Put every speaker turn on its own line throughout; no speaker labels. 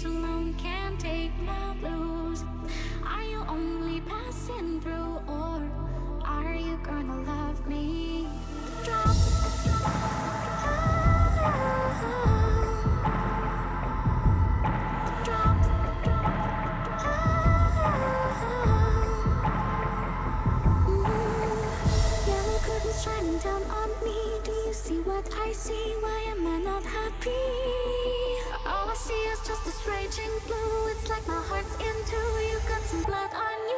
days alone can't take my blues. Are you only passing through, or are you gonna love me? Drop. Shining down on me, do you see what I see? Why am I not happy? All I see is just this raging blue. It's like my heart's into you, got some blood on you.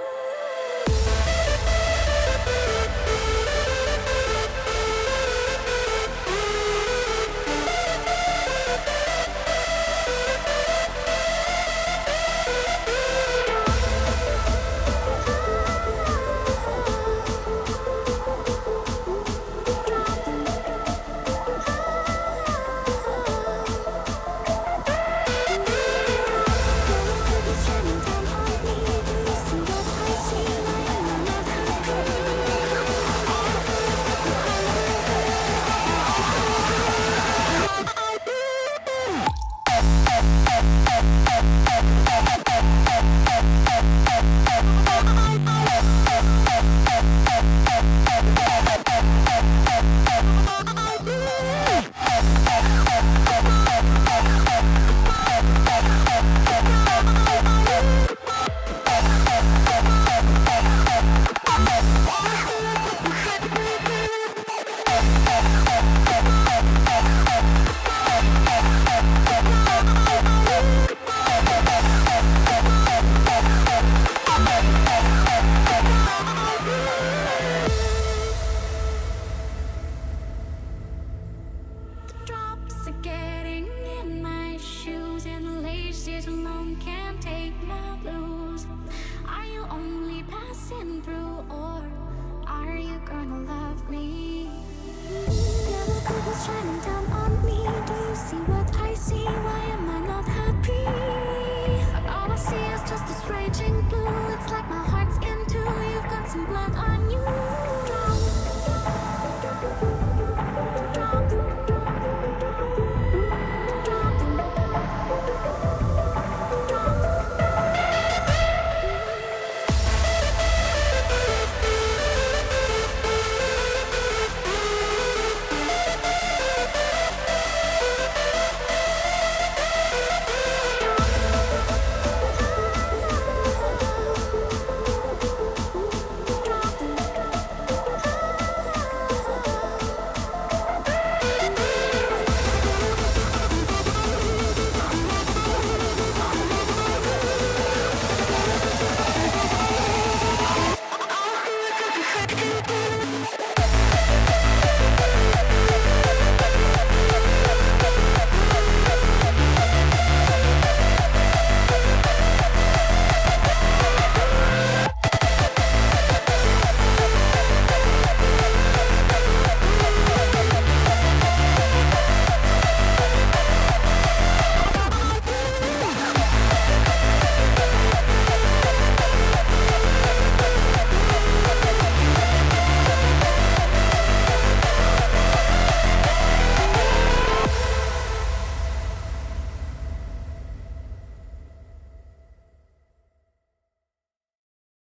Drops are getting in my shoes, and the laces alone can't take my blues. Are you only passing through, or are you gonna love me? Yellow curtains shining down on me, do you see what I see? Why am I not happy? All I see is just this raging blue. It's like my heart's into you've got some blood on you.